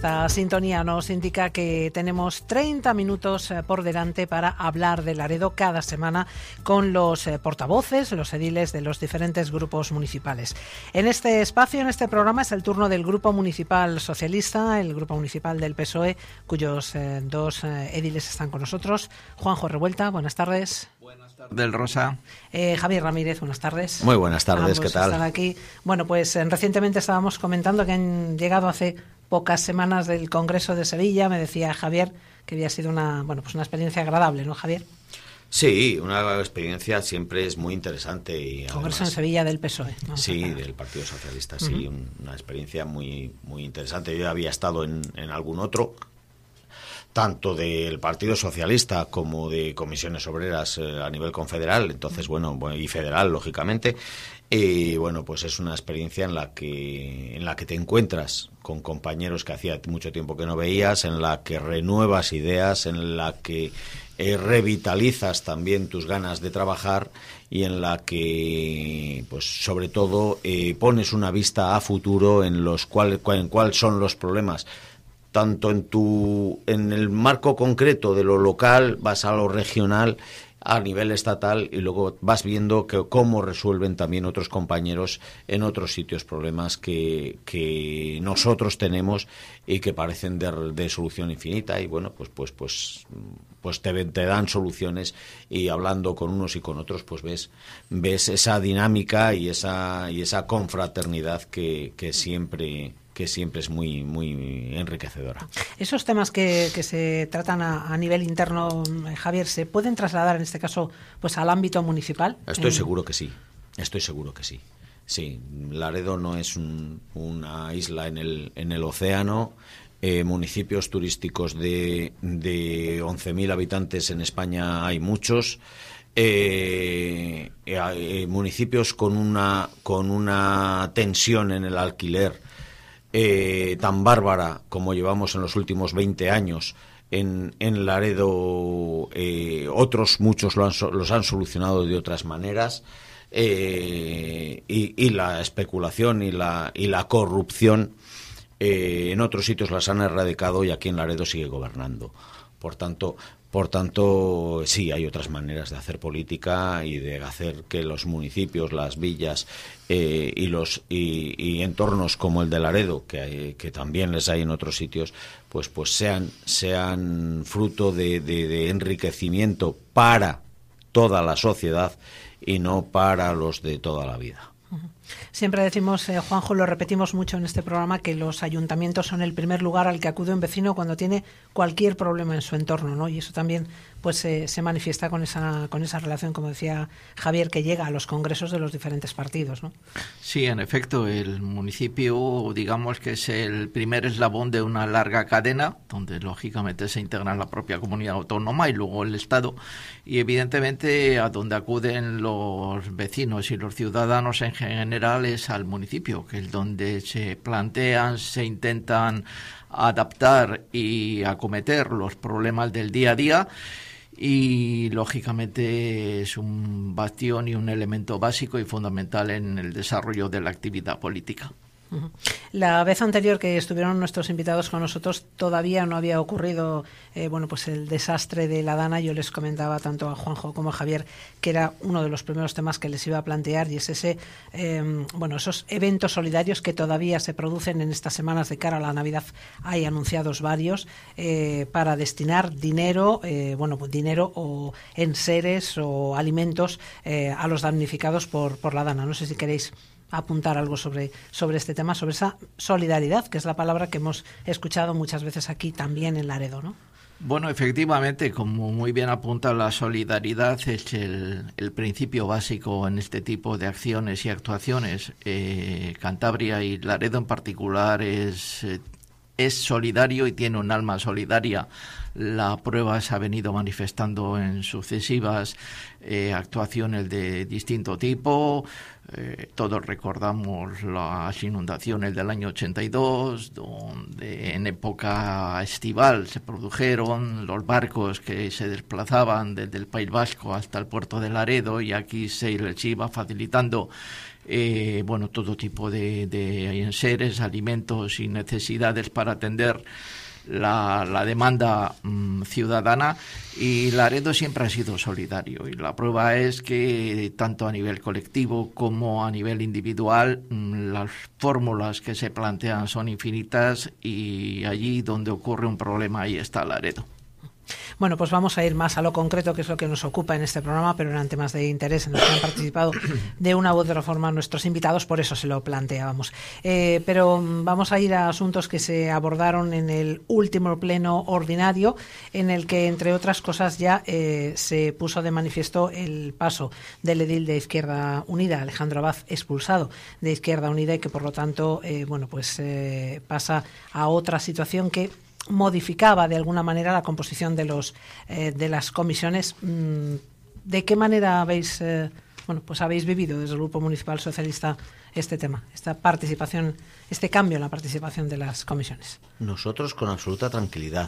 Esta sintonía nos indica que tenemos 30 minutos por delante para hablar de Laredo cada semana con los portavoces, los ediles de los diferentes grupos municipales. En este espacio, en este programa, es el turno del Grupo Municipal Socialista, el Grupo Municipal del PSOE, cuyos dos ediles están con nosotros. Juanjo Revuelta, buenas tardes. Buenas tardes, del Rosa. Javier Ramírez, buenas tardes. Muy buenas tardes, ¿qué tal? Están aquí. Bueno, pues recientemente estábamos comentando que han llegado hace pocas semanas del Congreso de Sevilla. Me decía Javier que había sido una experiencia agradable, ¿no, Javier? Sí, una experiencia siempre es muy interesante. Y Congreso en Sevilla del PSOE. Sí, del Partido Socialista, sí, una experiencia muy, muy interesante. Yo había estado en algún otro, tanto del Partido Socialista como de comisiones obreras a nivel confederal, entonces, y federal, lógicamente. Y pues es una experiencia en la que te encuentras con compañeros que hacía mucho tiempo que no veías, en la que renuevas ideas, en la que revitalizas también tus ganas de trabajar y en la que, pues sobre todo, pones una vista a futuro en cuáles son los problemas. Tanto en el marco concreto de lo local, vas a lo regional, a nivel estatal, y luego vas viendo cómo resuelven también otros compañeros en otros sitios problemas que nosotros tenemos y que parecen de solución infinita, y pues te dan soluciones, y hablando con unos y con otros pues ves esa dinámica y esa confraternidad que siempre es muy, muy enriquecedora. Esos temas que se tratan a nivel interno, Javier, ¿se pueden trasladar en este caso pues al ámbito municipal? Estoy seguro que sí. Sí, Laredo no es una isla en el océano. Municipios turísticos de 11.000 habitantes en España hay muchos. Municipios con una tensión en el alquiler tan bárbara como llevamos en los últimos 20 años en Laredo, otros muchos los han solucionado de otras maneras, y la especulación y la corrupción en otros sitios las han erradicado, y aquí en Laredo sigue gobernando. Por tanto, sí, hay otras maneras de hacer política y de hacer que los municipios, las villas y entornos como el de Laredo, que también les hay en otros sitios, pues sean fruto de enriquecimiento para toda la sociedad y no para los de toda la vida. Siempre decimos, Juanjo, lo repetimos mucho en este programa, que los ayuntamientos son el primer lugar al que acude un vecino cuando tiene cualquier problema en su entorno, ¿no? Y eso también pues se manifiesta con esa relación, como decía Javier, que llega a los congresos de los diferentes partidos, ¿no? Sí, en efecto, el municipio, digamos que es el primer eslabón de una larga cadena, donde lógicamente se integra la propia comunidad autónoma y luego el Estado, y evidentemente a donde acuden los vecinos y los ciudadanos en general es al municipio, que es donde se plantean, se intentan adaptar y acometer los problemas del día a día, y lógicamente es un bastión y un elemento básico y fundamental en el desarrollo de la actividad política. La vez anterior que estuvieron nuestros invitados con nosotros todavía no había ocurrido pues el desastre de la Dana. Yo les comentaba tanto a Juanjo como a Javier que era uno de los primeros temas que les iba a plantear, y es esos eventos solidarios que todavía se producen en estas semanas de cara a la Navidad. Hay anunciados varios para destinar dinero o enseres o alimentos a los damnificados por la Dana. No sé si queréis apuntar algo sobre este tema, sobre esa solidaridad, que es la palabra que hemos escuchado muchas veces aquí también en Laredo, ¿no? Bueno, efectivamente, como muy bien apunta, la solidaridad es el principio básico en este tipo de acciones y actuaciones. Cantabria y Laredo en particular es solidario y tiene un alma solidaria. La prueba se ha venido manifestando en sucesivas actuaciones de distinto tipo. Todos recordamos las inundaciones del año 82, donde en época estival se produjeron los barcos que se desplazaban desde el País Vasco hasta el puerto de Laredo, y aquí se les iba facilitando todo tipo de enseres, alimentos y necesidades para atender la demanda ciudadana, y Laredo siempre ha sido solidario, y la prueba es que tanto a nivel colectivo como a nivel individual las fórmulas que se plantean son infinitas, y allí donde ocurre un problema ahí está Laredo. Bueno, pues vamos a ir más a lo concreto, que es lo que nos ocupa en este programa, pero eran temas de interés en los que han participado de una u otra forma nuestros invitados, por eso se lo planteábamos. Pero vamos a ir a asuntos que se abordaron en el último pleno ordinario, en el que, entre otras cosas, ya se puso de manifiesto el paso del edil de Izquierda Unida, Alejandro Abad, expulsado de Izquierda Unida, y que, por lo tanto, pasa a otra situación que modificaba de alguna manera la composición de las comisiones. ¿De qué manera habéis vivido desde el Grupo Municipal Socialista este tema, esta participación, este cambio en la participación de las comisiones? Nosotros con absoluta tranquilidad.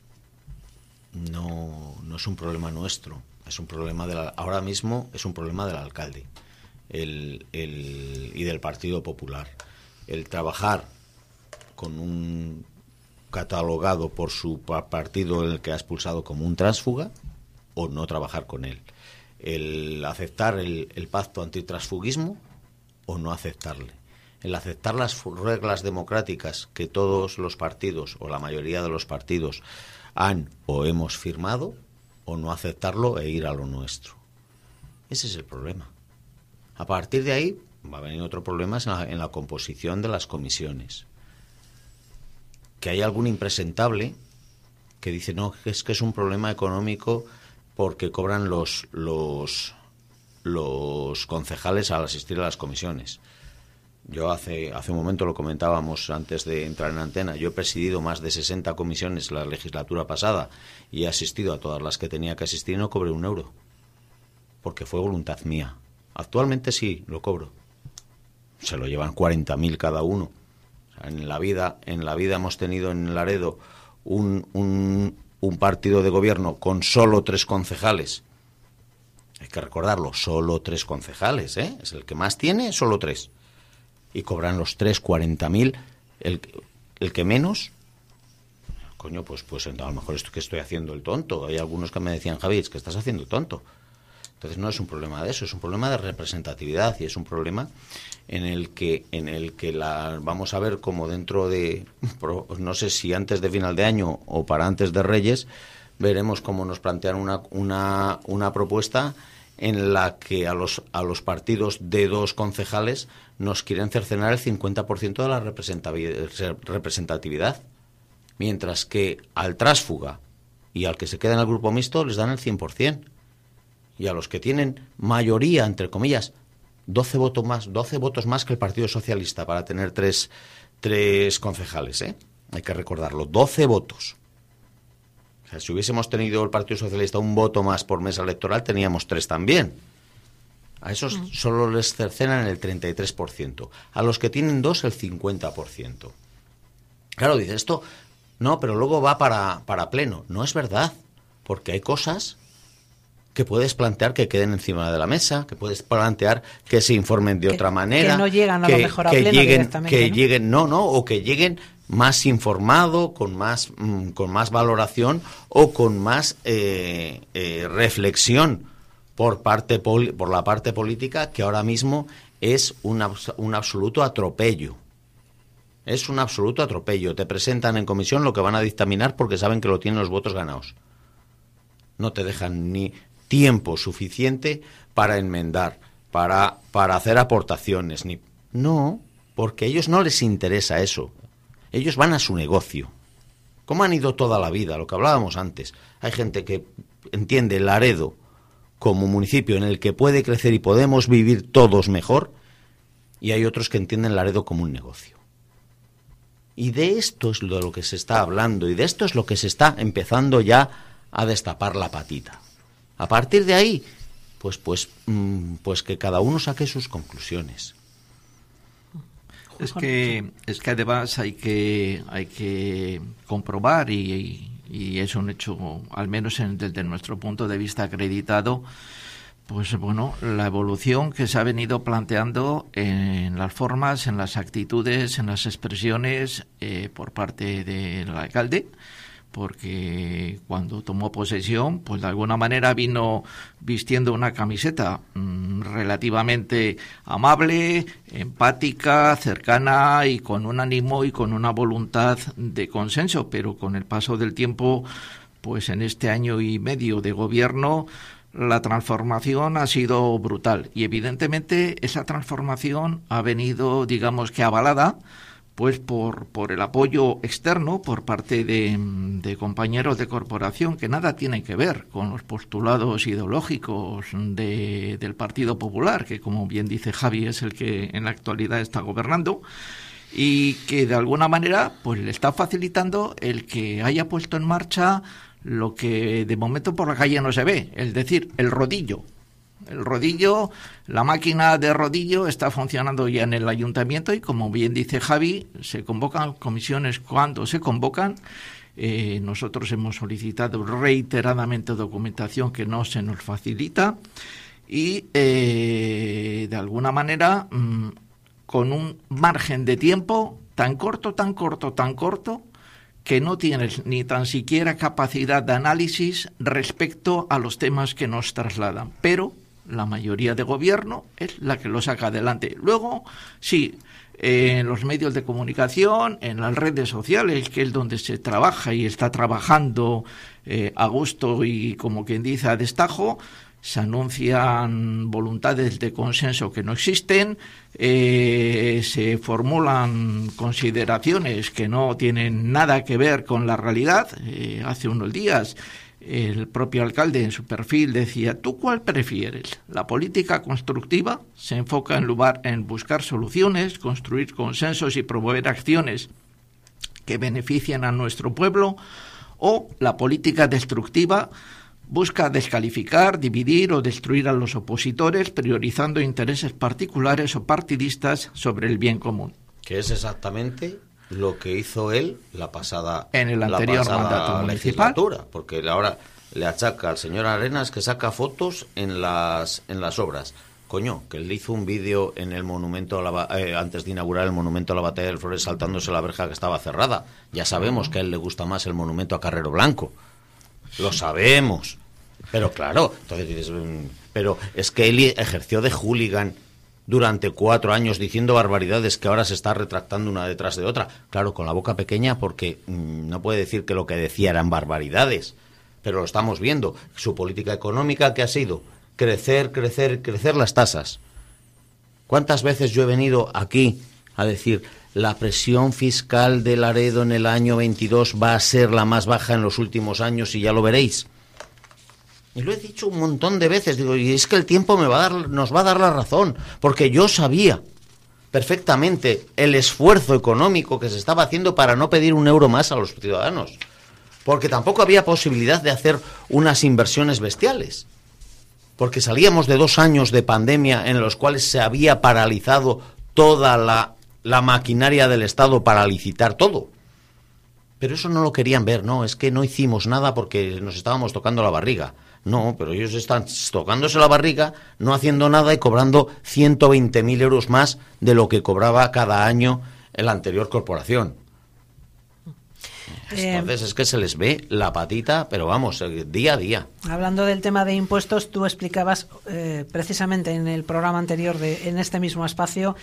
No es un problema nuestro, es un problema ahora mismo es un problema del alcalde y del Partido Popular. El trabajar con un catalogado por su partido, el que ha expulsado, como un tránsfuga, o no trabajar con él. El aceptar el pacto antitransfugismo o no aceptarle. El aceptar las reglas democráticas que todos los partidos, o la mayoría de los partidos, han o hemos firmado, o no aceptarlo e ir a lo nuestro. Ese es el problema. A partir de ahí va a venir otro problema en la composición de las comisiones. Que hay algún impresentable que dice no, es que es un problema económico porque cobran los concejales al asistir a las comisiones. Yo hace un momento lo comentábamos antes de entrar en antena. Yo he presidido más de 60 comisiones la legislatura pasada y he asistido a todas las que tenía que asistir y no cobré un euro, porque fue voluntad mía. Actualmente sí lo cobro. Se lo llevan 40.000 cada uno. En la vida hemos tenido en Laredo un partido de gobierno con solo 3 concejales. Hay que recordarlo, solo 3 concejales, ¿eh? Es el que más tiene, solo 3. Y cobran los 3 40.000. El que menos, coño, pues a lo mejor esto que estoy haciendo el tonto. Hay algunos que me decían, Javi, es que estás haciendo tonto. Entonces no es un problema de eso, es un problema de representatividad, y es un problema en el que vamos a ver como dentro de, no sé si antes de final de año o para antes de Reyes, veremos cómo nos plantean una propuesta en la que a los partidos de 2 concejales nos quieren cercenar el 50% de la representatividad, mientras que al tránsfuga y al que se queda en el grupo mixto les dan el 100%. Y a los que tienen mayoría, entre comillas, 12 votos más que el Partido Socialista para tener tres concejales, ¿eh? Hay que recordarlo, 12 votos. O sea, si hubiésemos tenido el Partido Socialista un voto más por mesa electoral, teníamos 3 también. A esos solo les cercenan el 33%. A los que tienen 2, el 50%. Claro, dice esto, no, pero luego va para pleno. No es verdad, porque hay cosas que puedes plantear que queden encima de la mesa, que puedes plantear que se informen de otra manera, que no llegan a lo mejor a pleno directamente, o que lleguen más informado, con más valoración o con más reflexión por la parte política, que ahora mismo es un absoluto atropello. Es un absoluto atropello. Te presentan en comisión lo que van a dictaminar porque saben que lo tienen los votos ganados. No te dejan ni tiempo suficiente para enmendar, para hacer aportaciones. No, porque a ellos no les interesa eso. Ellos van a su negocio. ¿Cómo han ido toda la vida? Lo que hablábamos antes. Hay gente que entiende Laredo como municipio en el que puede crecer y podemos vivir todos mejor, y hay otros que entienden Laredo como un negocio. Y de esto es de lo que se está hablando, y de esto es lo que se está empezando ya a destapar la patita. A partir de ahí, pues que cada uno saque sus conclusiones. Es que además hay que comprobar, y es un hecho, al menos desde nuestro punto de vista acreditado, pues bueno, la evolución que se ha venido planteando en las formas, en las actitudes, en las expresiones por parte del alcalde, porque cuando tomó posesión, pues de alguna manera vino vistiendo una camiseta relativamente amable, empática, cercana y con un ánimo y con una voluntad de consenso, pero con el paso del tiempo, pues en este año y medio de gobierno, la transformación ha sido brutal y evidentemente esa transformación ha venido, digamos que avalada, pues por el apoyo externo por parte de compañeros de corporación que nada tienen que ver con los postulados ideológicos del Partido Popular, que como bien dice Javi es el que en la actualidad está gobernando, y que de alguna manera pues le está facilitando el que haya puesto en marcha lo que de momento por la calle no se ve, es decir, el rodillo. El rodillo, la máquina de rodillo está funcionando ya en el ayuntamiento y, como bien dice Javi, se convocan comisiones cuando se convocan. Nosotros hemos solicitado reiteradamente documentación que no se nos facilita y, de alguna manera, con un margen de tiempo tan corto, que no tienes ni tan siquiera capacidad de análisis respecto a los temas que nos trasladan. Pero la mayoría de gobierno es la que lo saca adelante. Luego, sí, en los medios de comunicación, en las redes sociales, que es donde se trabaja y está trabajando a gusto y, como quien dice, a destajo, se anuncian voluntades de consenso que no existen, se formulan consideraciones que no tienen nada que ver con la realidad. Hace unos días el propio alcalde en su perfil decía: ¿tú cuál prefieres? La política constructiva se enfoca en buscar soluciones, construir consensos y promover acciones que beneficien a nuestro pueblo, o la política destructiva busca descalificar, dividir o destruir a los opositores, priorizando intereses particulares o partidistas sobre el bien común. Que es exactamente lo que hizo él en el anterior mandato municipal, porque ahora le achaca al señor Arenas que saca fotos en las obras. Coño, que él hizo un vídeo en el monumento antes de inaugurar el monumento a la Batalla del Flores saltándose la verja que estaba cerrada. Ya sabemos que a él le gusta más el monumento a Carrero Blanco. Lo sabemos. Pero claro, entonces dices, pero es que él ejerció de hooligan durante 4 años diciendo barbaridades que ahora se está retractando una detrás de otra. Claro, con la boca pequeña, porque no puede decir que lo que decía eran barbaridades. Pero lo estamos viendo. Su política económica, ¿qué ha sido? Crecer las tasas. ¿Cuántas veces yo he venido aquí a decir: la presión fiscal de Laredo en el año 22 va a ser la más baja en los últimos años y ya lo veréis? Y lo he dicho un montón de veces, digo, y es que el tiempo nos va a dar la razón, porque yo sabía perfectamente el esfuerzo económico que se estaba haciendo para no pedir un euro más a los ciudadanos, porque tampoco había posibilidad de hacer unas inversiones bestiales, porque salíamos de 2 años de pandemia en los cuales se había paralizado toda la maquinaria del Estado para licitar todo. Pero eso no lo querían ver, no, es que no hicimos nada porque nos estábamos tocando la barriga. No, pero ellos están tocándose la barriga, no haciendo nada y cobrando 120.000 euros más de lo que cobraba cada año en la anterior corporación. Entonces es que se les ve la patita, pero vamos, día a día. Hablando del tema de impuestos, tú explicabas precisamente en el programa anterior, en este mismo espacio,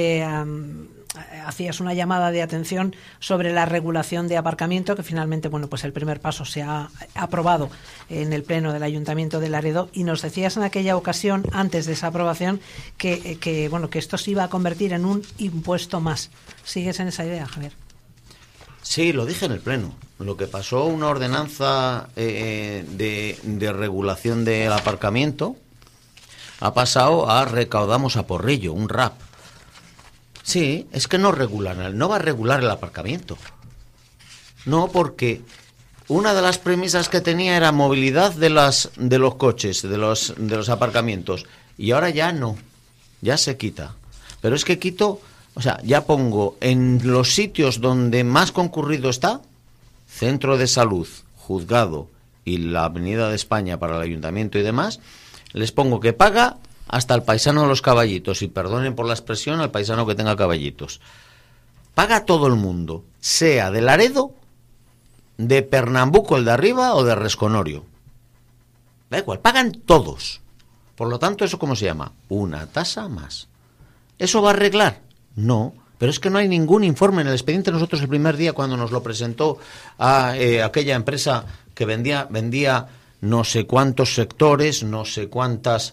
hacías una llamada de atención sobre la regulación de aparcamiento, que finalmente, bueno, pues el primer paso se ha aprobado en el pleno del Ayuntamiento de Laredo, y nos decías en aquella ocasión, antes de esa aprobación, que esto se iba a convertir en un impuesto más. ¿Sigues en esa idea, Javier? Sí, lo dije en el pleno. Lo que pasó, una ordenanza de regulación del aparcamiento, ha pasado a recaudamos a porrillo, un RAP. Sí, es que no regulan, no va a regular el aparcamiento. No, porque una de las premisas que tenía era movilidad de los coches, de los aparcamientos, y ahora ya no, ya se quita. Pero es que quito, o sea, ya pongo en los sitios donde más concurrido está, centro de salud, juzgado y la Avenida de España para el Ayuntamiento y demás, les pongo que paga hasta el paisano de los caballitos, y perdonen por la expresión al paisano que tenga caballitos. Paga todo el mundo, sea de Laredo, de Pernambuco el de arriba o de Resconorio. Da igual, pagan todos. Por lo tanto, ¿eso cómo se llama? Una tasa más. ¿Eso va a arreglar? No, pero es que no hay ningún informe en el expediente. Nosotros el primer día cuando nos lo presentó a aquella empresa que vendía no sé cuántos sectores, no sé cuántas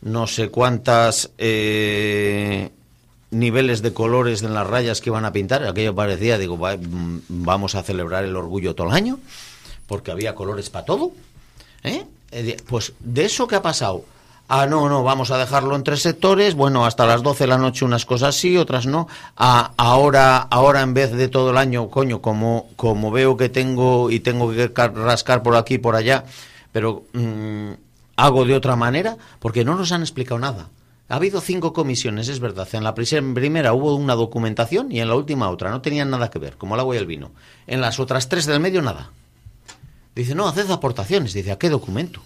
niveles de colores en las rayas que iban a pintar, aquello parecía, digo, vamos a celebrar el orgullo todo el año, porque había colores para todo, pues de eso que ha pasado, no, vamos a dejarlo en 3 sectores, bueno, hasta las 12 de la noche unas cosas sí, otras no, ahora en vez de todo el año, coño, como veo que tengo que rascar por aquí y por allá, pero hago de otra manera, porque no nos han explicado nada. Ha habido 5 comisiones, es verdad. En la primera hubo una documentación y en la última otra. No tenían nada que ver, como el agua y el vino. En las otras 3 del medio, nada. Dice, no, haced aportaciones. Dice, ¿a qué documento?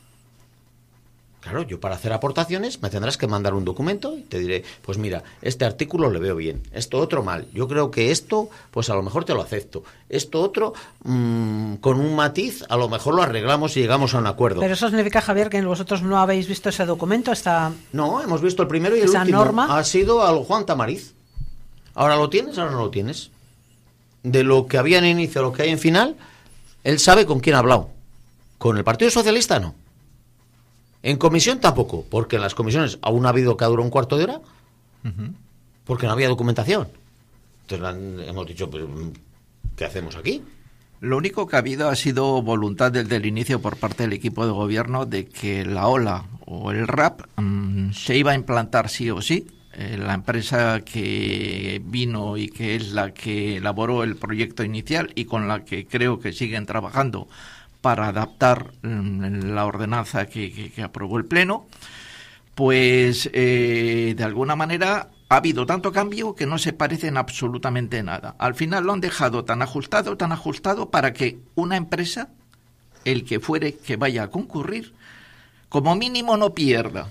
Claro, yo para hacer aportaciones me tendrás que mandar un documento y te diré, pues mira, este artículo le veo bien, esto otro mal. Yo creo que esto, pues a lo mejor te lo acepto. Esto otro, con un matiz, a lo mejor lo arreglamos y llegamos a un acuerdo. Pero eso significa, Javier, que vosotros no habéis visto ese documento, No, hemos visto el primero y el último. Norma. Ha sido al Juan Tamariz. Ahora lo tienes, ahora no lo tienes. De lo que había en inicio a lo que hay en final, él sabe con quién ha hablado. Con el Partido Socialista no. En comisión tampoco, porque en las comisiones aún ha habido que duró un cuarto de hora, porque no había documentación. Entonces hemos dicho, pues, ¿qué hacemos aquí? Lo único que ha habido ha sido voluntad desde el inicio por parte del equipo de gobierno de que la OLA o el RAP se iba a implantar sí o sí. La empresa que vino y que es la que elaboró el proyecto inicial y con la que creo que siguen trabajando para adaptar la ordenanza que aprobó el Pleno, pues de alguna manera ha habido tanto cambio que no se parece en absolutamente nada. Al final lo han dejado tan ajustado para que una empresa, el que fuere que vaya a concurrir, como mínimo no pierda.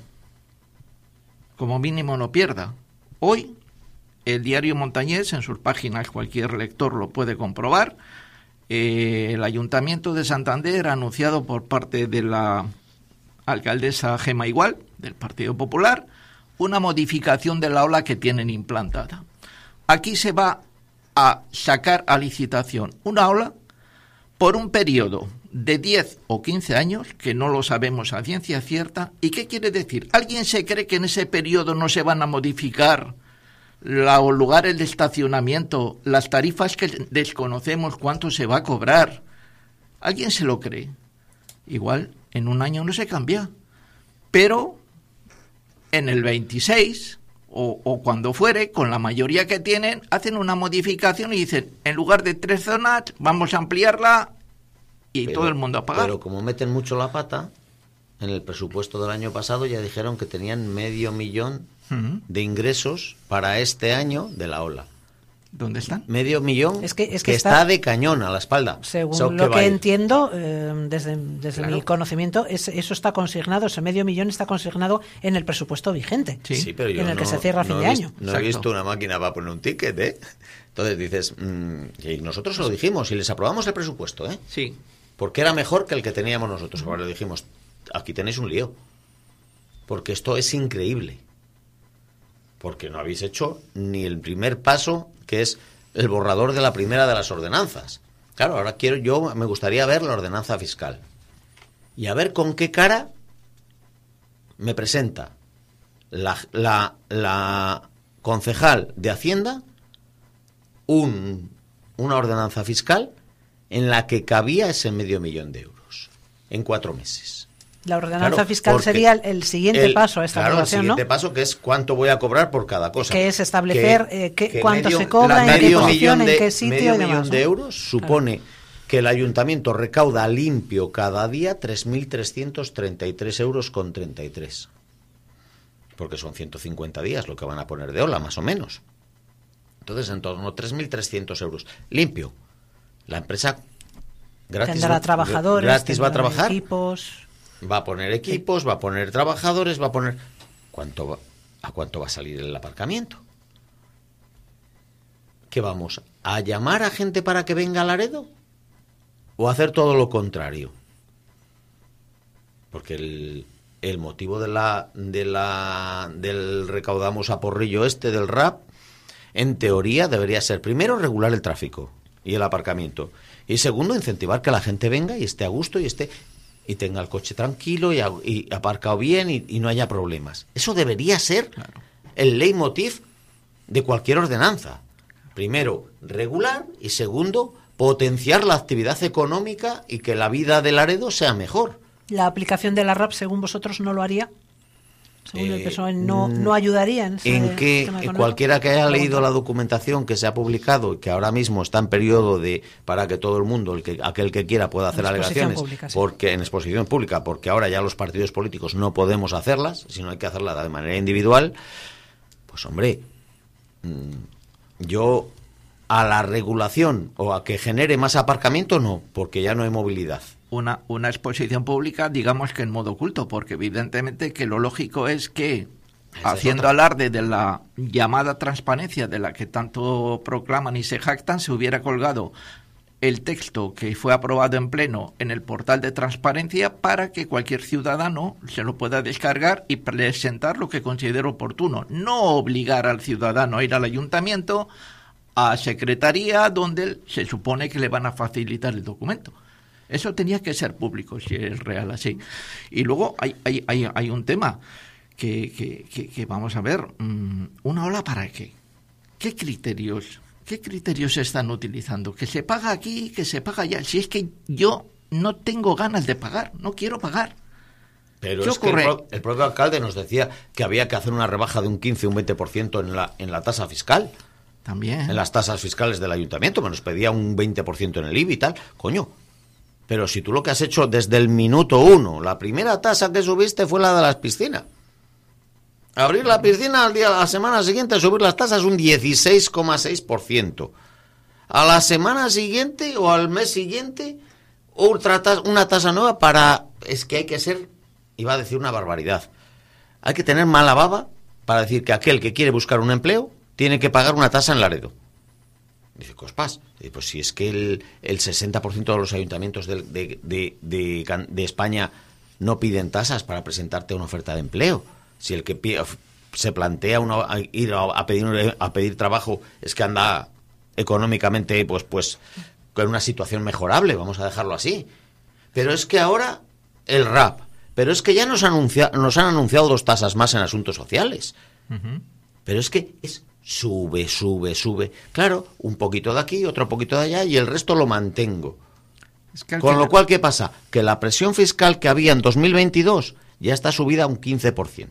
Hoy, el diario Montañés, en sus páginas, cualquier lector lo puede comprobar, el Ayuntamiento de Santander ha anunciado por parte de la alcaldesa Gema Igual, del Partido Popular, una modificación de la ola que tienen implantada. Aquí se va a sacar a licitación una ola por un periodo de 10 o 15 años, que no lo sabemos a ciencia cierta. ¿Y qué quiere decir? ¿Alguien se cree que en ese periodo no se van a modificar los lugares de estacionamiento, las tarifas que desconocemos cuánto se va a cobrar? ¿Alguien se lo cree? Igual en un año no se cambia, pero en el 26 o cuando fuere, con la mayoría que tienen, hacen una modificación y dicen, en lugar de 3 zonas, vamos a ampliarla y todo el mundo a pagar. Pero como meten mucho la pata, en el presupuesto del año pasado ya dijeron que tenían 500.000 de ingresos para este año de la ola. ¿Dónde están? 500.000 es que está de cañón a la espalda. Según lo que entiendo, desde mi conocimiento, eso está consignado, ese 500.000 está consignado en el presupuesto vigente, sí, pero yo en el que se cierra a fin de año. No he visto una máquina para poner un ticket, ¿eh? Entonces dices, y nosotros lo dijimos y les aprobamos el presupuesto, ¿eh? Sí. Porque era mejor que el que teníamos nosotros. Ahora le dijimos, aquí tenéis un lío, porque esto es increíble. Porque no habéis hecho ni el primer paso, que es el borrador de la primera de las ordenanzas. Claro, ahora me gustaría ver la ordenanza fiscal. Y a ver con qué cara me presenta la concejal de Hacienda una ordenanza fiscal en la que cabía ese 500.000 de euros en 4 meses. La ordenanza fiscal sería el siguiente paso a esta regulación, el siguiente ¿no? paso, que es cuánto voy a cobrar por cada cosa. Que es establecer cuánto se cobra, en qué posición, en qué sitio y demás. Medio millón de euros supone que el ayuntamiento recauda limpio cada día 3.333 euros con 33. Porque son 150 días lo que van a poner de ola, más o menos. Entonces, en torno a 3.300 euros. Limpio. La empresa tendrá trabajadores, gratis va a trabajar. Equipos. Va a poner equipos, va a poner trabajadores, va a poner... ¿A cuánto va a salir el aparcamiento? ¿Qué vamos? ¿A llamar a gente para que venga a Laredo? ¿O hacer todo lo contrario? Porque el motivo del recaudamos a porrillo del RAP, en teoría debería ser, primero, regular el tráfico y el aparcamiento. Y segundo, incentivar que la gente venga y esté a gusto y tenga el coche tranquilo y aparcado bien y no haya problemas. Eso debería ser el leitmotiv de cualquier ordenanza. Primero, regular, y segundo, potenciar la actividad económica y que la vida de Laredo sea mejor. ¿La aplicación de la RAP, según vosotros, no lo haría? Según el PSOE, ¿no ayudaría en que cualquiera que haya leído la documentación que se ha publicado y que ahora mismo está en periodo para que todo el mundo, aquel que quiera, pueda hacer alegaciones pública, sí. Porque en exposición pública, porque ahora ya los partidos políticos no podemos hacerlas, sino hay que hacerlas de manera individual, pues hombre, yo a la regulación o a que genere más aparcamiento no, porque ya no hay movilidad. Una exposición pública, digamos que en modo oculto, porque evidentemente que lo lógico es que, haciendo alarde de la llamada transparencia de la que tanto proclaman y se jactan, se hubiera colgado el texto que fue aprobado en pleno en el portal de transparencia para que cualquier ciudadano se lo pueda descargar y presentar lo que considere oportuno. No obligar al ciudadano a ir al ayuntamiento, a secretaría, donde se supone que le van a facilitar el documento. Eso tenía que ser público, si es real así. Y luego hay un tema que vamos a ver. ¿Una ola para qué? ¿Qué criterios se están utilizando? ¿Que se paga aquí, que se paga allá? Si es que yo no tengo ganas de pagar, no quiero pagar. Pero es que el propio alcalde nos decía que había que hacer una rebaja de un 15 o un 20% en la tasa fiscal. También. En las tasas fiscales del ayuntamiento, que nos pedía un 20% en el IBI y tal. Coño. Pero si tú lo que has hecho desde el minuto 1, la primera tasa que subiste fue la de las piscinas. Abrir la piscina a la semana siguiente, subir las tasas un 16,6%. A la semana siguiente o al mes siguiente, una tasa nueva Es que hay que ser, iba a decir una barbaridad, hay que tener mala baba para decir que aquel que quiere buscar un empleo tiene que pagar una tasa en Laredo. Dice, cospas. Pues si es que el 60% de los ayuntamientos de España no piden tasas para presentarte una oferta de empleo. Si el que se plantea ir a pedir trabajo es que anda económicamente pues con una situación mejorable, vamos a dejarlo así. Pero es que ahora el RAP, pero es que ya nos han anunciado 2 tasas más en asuntos sociales. Uh-huh. Pero es que sube. Claro, un poquito de aquí, otro poquito de allá y el resto lo mantengo. Con lo cual, ¿qué pasa? Que la presión fiscal que había en 2022 ya está subida a un 15%.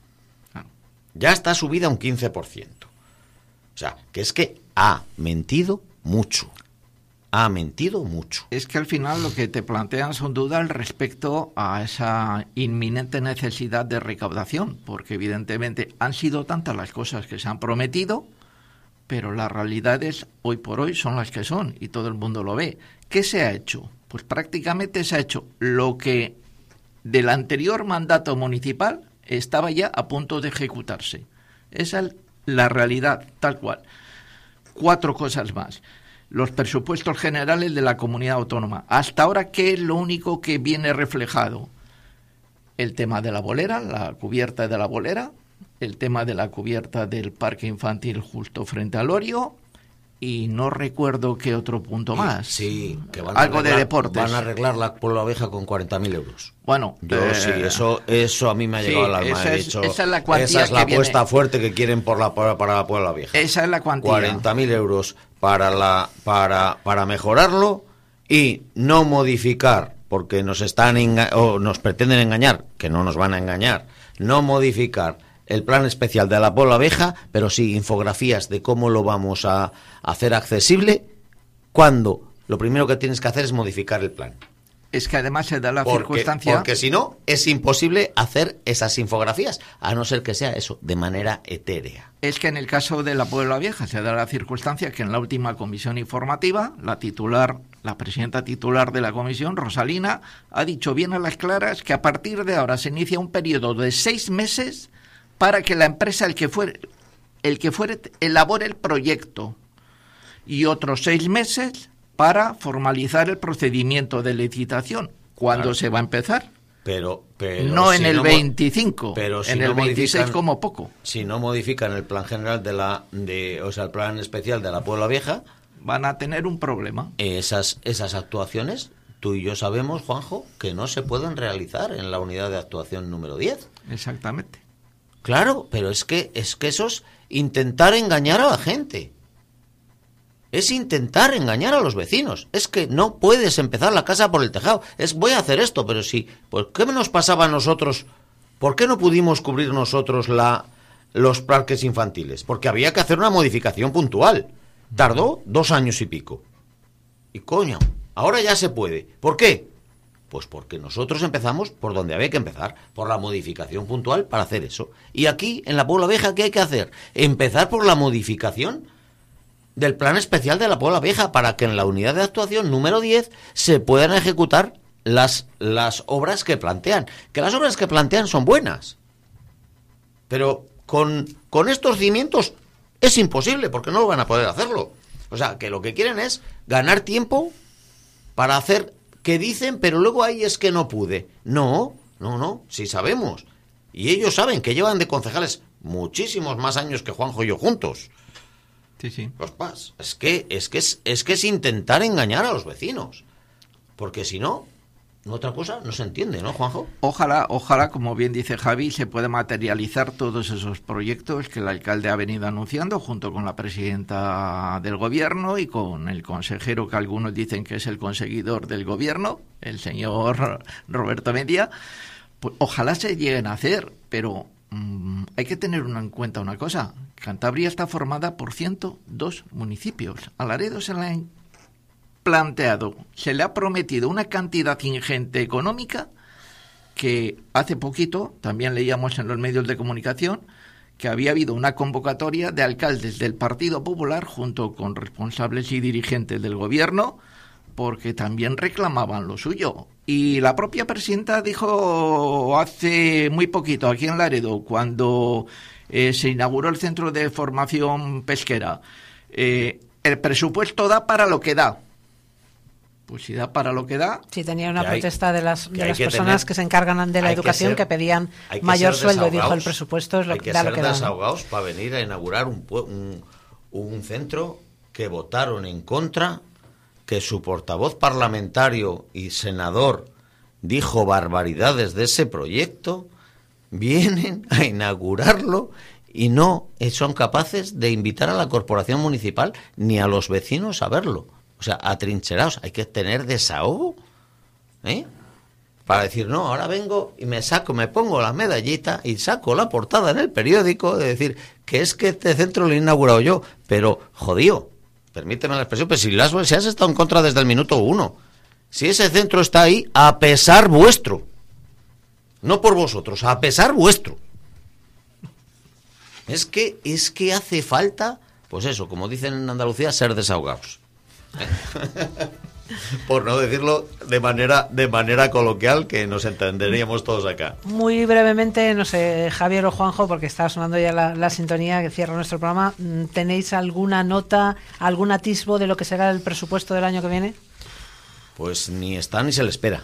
Ya está subida a un 15%. O sea, que es que ha mentido mucho. Es que al final lo que te plantean son dudas respecto a esa inminente necesidad de recaudación, porque evidentemente han sido tantas las cosas que se han prometido, pero las realidades hoy por hoy son las que son y todo el mundo lo ve. ¿Qué se ha hecho? Pues prácticamente se ha hecho lo que del anterior mandato municipal estaba ya a punto de ejecutarse. Esa es la realidad, tal cual. 4 cosas más. Los presupuestos generales de la comunidad autónoma. Hasta ahora, ¿qué es lo único que viene reflejado? El tema de la bolera, la cubierta de la bolera, el tema de la cubierta del parque infantil justo frente al Orio, y no recuerdo qué otro punto más. Sí, que algo de deportes. Van a arreglar la Puebla Vieja con 40.000 euros. Bueno, sí, eso a mí me ha llegado al alma. Esa es la cuantía. Esa es la apuesta fuerte que quieren para la Puebla Vieja. Esa es la cuantía. 40.000 euros para mejorarlo y no modificar porque nos o nos pretenden engañar, que no nos van a engañar, no modificar el plan especial de la Puebla Vieja, pero sí infografías de cómo lo vamos a hacer accesible, cuando lo primero que tienes que hacer es modificar el plan. Es que además se da la circunstancia... Porque si no, es imposible hacer esas infografías, a no ser que sea eso, de manera etérea. Es que en el caso de la Puebla Vieja se da la circunstancia que en la última comisión informativa, la presidenta titular de la comisión, Rosalina, ha dicho bien a las claras que a partir de ahora se inicia un periodo de 6 meses para que la empresa, el que fuere, elabore el proyecto, y otros 6 meses para formalizar el procedimiento de licitación. ¿Cuándo Claro. se va a empezar? Pero no si en el no 25, pero si en no el 26 modifican- como poco. Si no modifican el plan general el plan especial de la Puebla Vieja, Van a tener un problema. esas actuaciones, tú y yo sabemos, Juanjo, que no se pueden realizar en la unidad de actuación número 10. Exactamente. Claro, pero es que eso es intentar engañar a la gente. Es intentar engañar a los vecinos. Es que no puedes empezar la casa por el tejado. Voy a hacer esto, pero sí. ¿Por qué nos pasaba a nosotros? ¿Por qué no pudimos cubrir nosotros los parques infantiles? Porque había que hacer una modificación puntual. Tardó 2 años y pico. Y coño, ahora ya se puede. ¿Por qué? Pues porque nosotros empezamos por donde había que empezar, por la modificación puntual para hacer eso. Y aquí, en la Puebla Vieja, ¿qué hay que hacer? Empezar por la modificación del plan especial de la Puebla Vieja, para que en la unidad de actuación número 10 se puedan ejecutar las obras que plantean. Que las obras que plantean son buenas. Pero con estos cimientos es imposible, porque no van a poder hacerlo. O sea, que lo que quieren es ganar tiempo para hacer que dicen, pero luego ahí es que no pude. No, sí sabemos. Y ellos saben que llevan de concejales muchísimos más años que Juanjo y yo juntos. Sí. Los pas. Es que es intentar engañar a los vecinos. Porque si no, otra cosa no se entiende, ¿no, Juanjo? Ojalá, como bien dice Javi, se pueda materializar todos esos proyectos que el alcalde ha venido anunciando junto con la presidenta del gobierno y con el consejero que algunos dicen que es el conseguidor del gobierno, el señor Roberto Media. Pues ojalá se lleguen a hacer, pero hay que tener en cuenta una cosa. Cantabria está formada por 102 municipios. A Laredo se le han planteado, se le ha prometido una cantidad ingente económica que hace poquito, también leíamos en los medios de comunicación, que había habido una convocatoria de alcaldes del Partido Popular junto con responsables y dirigentes del gobierno, porque también reclamaban lo suyo. Y la propia presidenta dijo hace muy poquito, aquí en Laredo, cuando se inauguró el centro de formación pesquera, el presupuesto da para lo que da. Pues si da para lo que da... Sí, tenía una protesta de las personas que se encargan de la hay educación que pedían hay que mayor ser sueldo. Dijo, desahogados. el presupuesto es lo Hay que da ser lo que da. desahogados para venir a inaugurar un centro que votaron en contra, que su portavoz parlamentario y senador dijo barbaridades de ese proyecto, vienen a inaugurarlo y no son capaces de invitar a la corporación municipal ni a los vecinos a verlo. O sea, atrincherados. Hay que tener desahogo, para decir, no, ahora vengo y me pongo la medallita y saco la portada en el periódico de decir que es que este centro lo he inaugurado yo. Pero, jodido, permíteme la expresión, pero si has estado en contra desde el minuto 1, si ese centro está ahí a pesar vuestro, no por vosotros, a pesar vuestro. Es que hace falta, pues eso, como dicen en Andalucía, ser desahogados. Por no decirlo de manera coloquial, que nos entenderíamos todos acá. Muy brevemente, no sé, Javier o Juanjo, porque está sonando ya la sintonía que cierra nuestro programa, ¿tenéis alguna nota, algún atisbo de lo que será el presupuesto del año que viene? Pues ni está ni se le espera.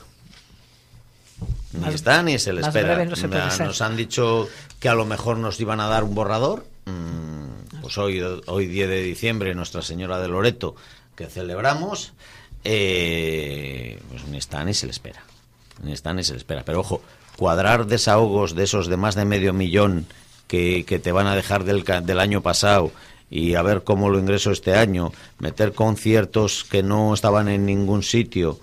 Ni está ni se le espera. Breve no se puede ser. Nos han dicho que a lo mejor nos iban a dar un borrador. Pues hoy 10 de diciembre, Nuestra Señora de Loreto, que celebramos, pues ni está ni se le espera. Ni está ni se le espera. Pero ojo, cuadrar desahogos de esos de más de $500,000 que te van a dejar del año pasado y a ver cómo lo ingreso este año, meter conciertos que no estaban en ningún sitio,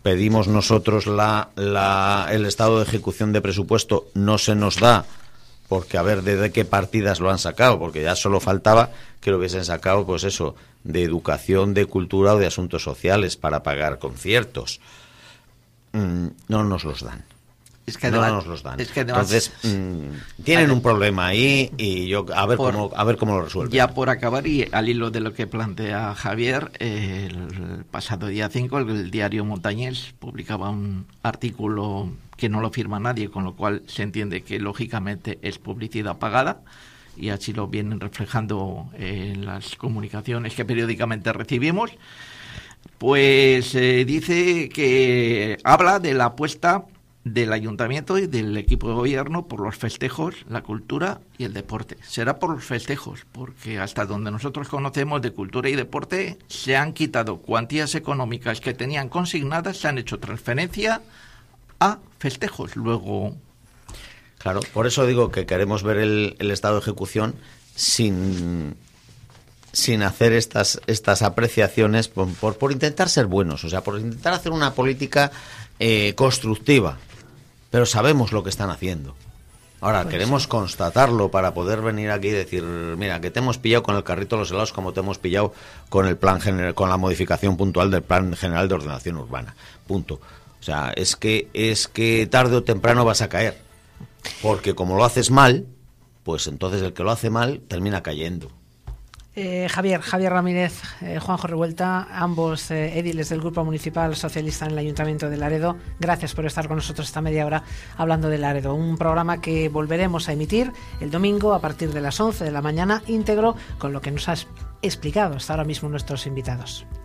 pedimos nosotros el estado de ejecución de presupuesto, no se nos da, porque a ver de qué partidas lo han sacado, porque ya solo faltaba que lo hubiesen sacado, pues eso, de educación, de cultura o de asuntos sociales para pagar conciertos. No nos los dan. Es que no nos los dan. Es que además, entonces tienen un problema ahí y yo a ver cómo lo resuelven. Ya por acabar, y al hilo de lo que plantea Javier, el pasado día 5 el diario Montañés publicaba un artículo que no lo firma nadie, con lo cual se entiende que lógicamente es publicidad pagada, y así lo vienen reflejando en las comunicaciones que periódicamente recibimos. Pues dice que habla de la apuesta del ayuntamiento y del equipo de gobierno por los festejos, la cultura y el deporte. Será por los festejos, porque hasta donde nosotros conocemos de cultura y deporte se han quitado cuantías económicas que tenían consignadas, se han hecho transferencia a festejos. Luego, claro, por eso digo que queremos ver el estado de ejecución sin hacer estas apreciaciones por intentar ser buenos, o sea, por intentar hacer una política constructiva. Pero sabemos lo que están haciendo. Ahora, pues queremos constatarlo para poder venir aquí y decir, mira, que te hemos pillado con el carrito de los helados como te hemos pillado con el plan general, con la modificación puntual del Plan General de Ordenación Urbana. Punto. O sea, es que tarde o temprano vas a caer. Porque como lo haces mal, pues entonces el que lo hace mal termina cayendo. Javier Ramírez, Juanjo Revuelta, ambos ediles del Grupo Municipal Socialista en el Ayuntamiento de Laredo, gracias por estar con nosotros esta media hora hablando de Laredo, un programa que volveremos a emitir el domingo a partir de las 11 de la mañana, íntegro, con lo que nos has explicado hasta ahora mismo nuestros invitados.